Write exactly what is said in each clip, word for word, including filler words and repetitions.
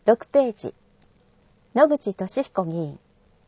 ろくページ、野口俊彦議員。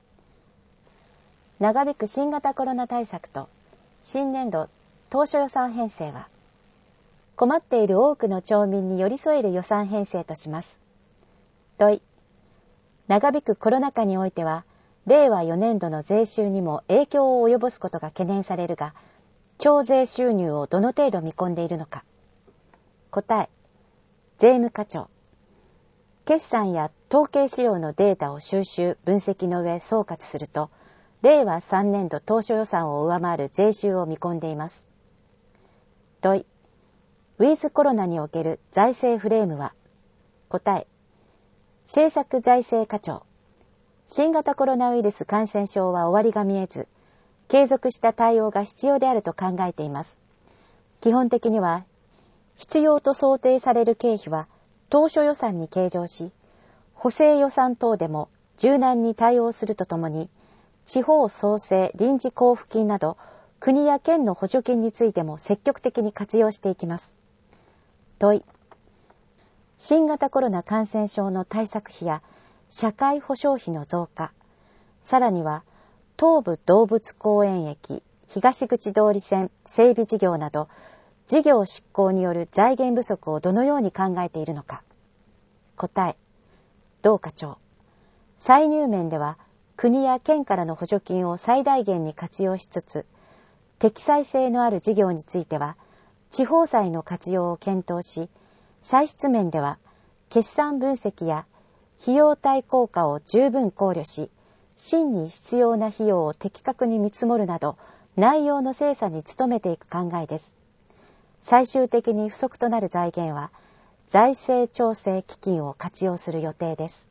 長引く新型コロナ対策と新年度当初予算編成は、困っている多くの町民に寄り添える予算編成とします。問い、長引くコロナ禍においては、れいわよねんどの税収にも影響を及ぼすことが懸念されるが、町税収入をどの程度見込んでいるのか。答え、税務課長。決算や統計資料のデータを収集・分析の上総括すると、れいわさんねんど当初予算を上回る税収を見込んでいます。問い、ウィズコロナにおける財政フレームは。答え、政策財政課長。新型コロナウイルス感染症は終わりが見えず、継続した対応が必要であると考えています。基本的には、必要と想定される経費は当初予算に計上し、補正予算等でも柔軟に対応するとともに、地方創生臨時交付金など国や県の補助金についても積極的に活用していきます。問い、新型コロナ感染症の対策費や社会保障費の増加、さらには東武動物公園駅東口通り線整備事業など事業執行による財源不足をどのように考えているのか。答え、同課長。歳入面では国や県からの補助金を最大限に活用しつつ、適裁性のある事業については地方債の活用を検討し、歳出面では決算分析や費用対効果を十分考慮し、真に必要な費用を的確に見積もるなど、内容の精査に努めていく考えです。最終的に不足となる財源は、財政調整基金を活用する予定です。